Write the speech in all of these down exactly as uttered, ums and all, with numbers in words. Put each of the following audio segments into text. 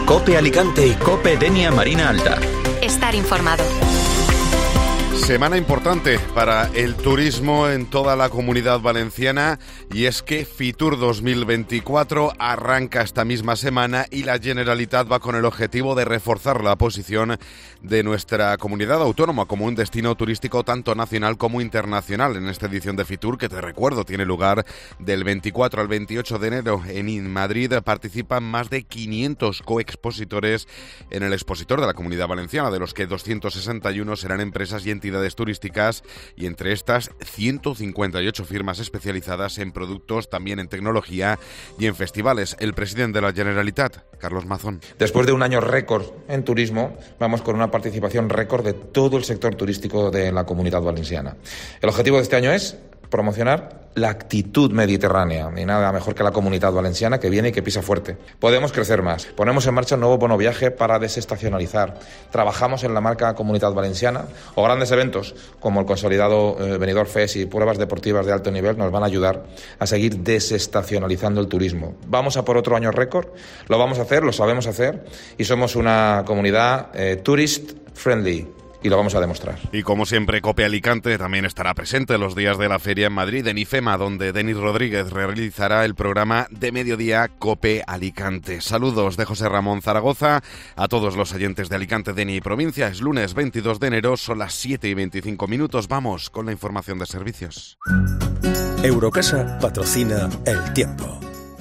COPE Alicante y COPE Denia Marina Alta. Estar informado. Semana importante para el turismo en toda la Comunidad Valenciana, y es que Fitur dos mil veinticuatro arranca esta misma semana y la Generalitat va con el objetivo de reforzar la posición de nuestra comunidad autónoma como un destino turístico tanto nacional como internacional. En esta edición de Fitur, que te recuerdo tiene lugar del veinticuatro al veintiocho de enero en Madrid, participan más de quinientos coexpositores en el expositor de la Comunidad Valenciana, de los que doscientos sesenta y uno serán empresas y entidades turísticas, y entre estas ciento cincuenta y ocho firmas especializadas en productos, también en tecnología y en festivales. El presidente de la Generalitat, Carlos Mazón. Después de un año récord en turismo, vamos con una participación récord de todo el sector turístico de la Comunidad Valenciana. El objetivo de este año es promocionar la actitud mediterránea, y nada mejor que la Comunidad Valenciana, que viene y que pisa fuerte. Podemos crecer más. Ponemos en marcha un nuevo bono viaje para desestacionalizar. Trabajamos en la marca Comunidad Valenciana, o grandes eventos como el consolidado eh, Benidorm Fest y pruebas deportivas de alto nivel nos van a ayudar a seguir desestacionalizando el turismo. Vamos a por otro año récord, lo vamos a hacer, lo sabemos hacer, y somos una comunidad eh, tourist friendly. Y lo vamos a demostrar. Y como siempre, COPE Alicante también estará presente los días de la feria en Madrid, en IFEMA, donde Denis Rodríguez realizará el programa de mediodía COPE Alicante. Saludos de José Ramón Zaragoza a todos los oyentes de Alicante, Denia y provincia. Es lunes veintidós de enero, son las siete y veinticinco minutos. Vamos con la información de servicios. Eurocasa patrocina El Tiempo.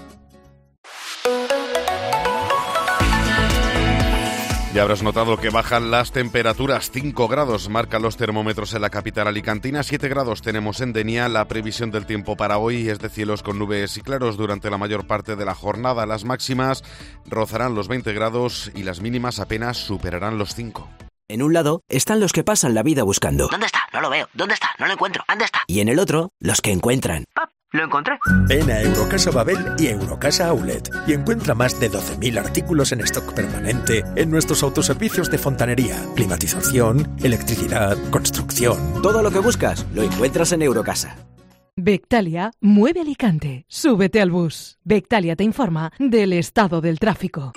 Ya habrás notado que bajan las temperaturas. cinco grados marcan los termómetros en la capital alicantina, siete grados tenemos en Denia. La previsión del tiempo para hoy es de cielos con nubes y claros durante la mayor parte de la jornada. Las máximas rozarán los veinte grados y las mínimas apenas superarán los cinco. En un lado están los que pasan la vida buscando. ¿Dónde está? No lo veo. ¿Dónde está? No lo encuentro. ¿Dónde está? Y en el otro, los que encuentran. ¡Pap! ¡Lo encontré! Ven a Eurocasa Babel y Eurocasa Outlet y encuentra más de doce mil artículos en stock permanente en nuestros autoservicios de fontanería, climatización, electricidad, construcción. Todo lo que buscas lo encuentras en Eurocasa. Bectalia mueve Alicante. Súbete al bus. Bectalia te informa del estado del tráfico.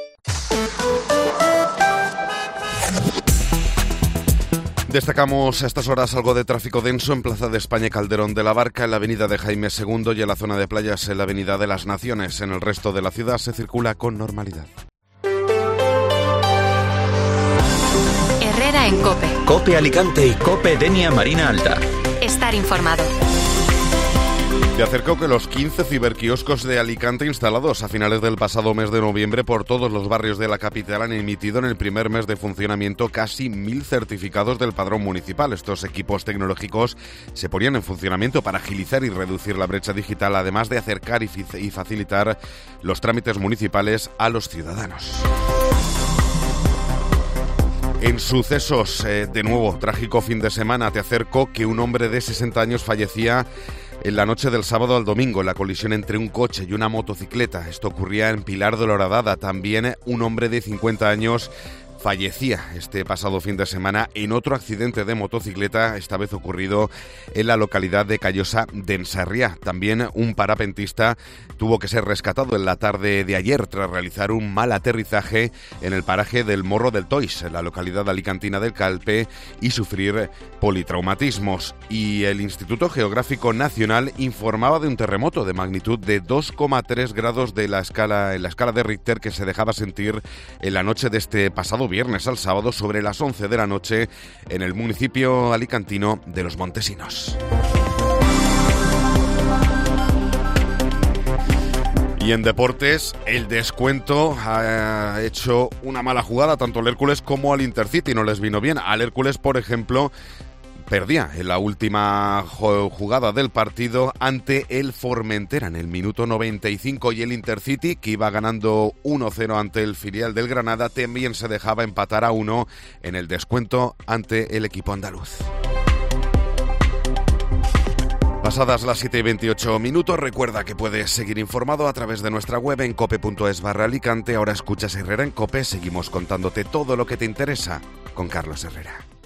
Destacamos a estas horas algo de tráfico denso en Plaza de España y Calderón de la Barca, en la avenida de Jaime segundo y en la zona de playas en la avenida de las Naciones. En el resto de la ciudad se circula con normalidad. Herrera en COPE. COPE Alicante y COPE Denia Marina Alta. Estar informado. Te acercó que los quince ciberquioscos de Alicante instalados a finales del pasado mes de noviembre por todos los barrios de la capital han emitido en el primer mes de funcionamiento casi mil certificados del padrón municipal. Estos equipos tecnológicos se ponían en funcionamiento para agilizar y reducir la brecha digital, además de acercar y facilitar los trámites municipales a los ciudadanos. En sucesos, eh, de nuevo, trágico fin de semana, te acerco que un hombre de sesenta años fallecía en la noche del sábado al domingo en la colisión entre un coche y una motocicleta. Esto ocurría en Pilar de la Horadada. También un hombre de cincuenta años fallecía este pasado fin de semana en otro accidente de motocicleta, esta vez ocurrido en la localidad de Callosa de Sarriá. También un parapentista tuvo que ser rescatado en la tarde de ayer tras realizar un mal aterrizaje en el paraje del Morro del Tois, en la localidad alicantina del Calpe, y sufrir politraumatismos. Y el Instituto Geográfico Nacional informaba de un terremoto de magnitud de dos coma tres grados de la escala, en la escala de Richter, que se dejaba sentir en la noche de este pasado viernes al sábado sobre las once de la noche en el municipio alicantino de Los Montesinos. Y en deportes, el descuento ha hecho una mala jugada tanto al Hércules como al Intercity. No les vino bien. Al Hércules, por ejemplo, perdía en la última jugada del partido ante el Formentera en el minuto noventa y cinco, y el Intercity, que iba ganando uno cero ante el filial del Granada, también se dejaba empatar a uno en el descuento ante el equipo andaluz. Pasadas las siete y veintiocho minutos, recuerda que puedes seguir informado a través de nuestra web en cope punto es barra Alicante. Ahora escuchas Herrera en COPE, seguimos contándote todo lo que te interesa con Carlos Herrera.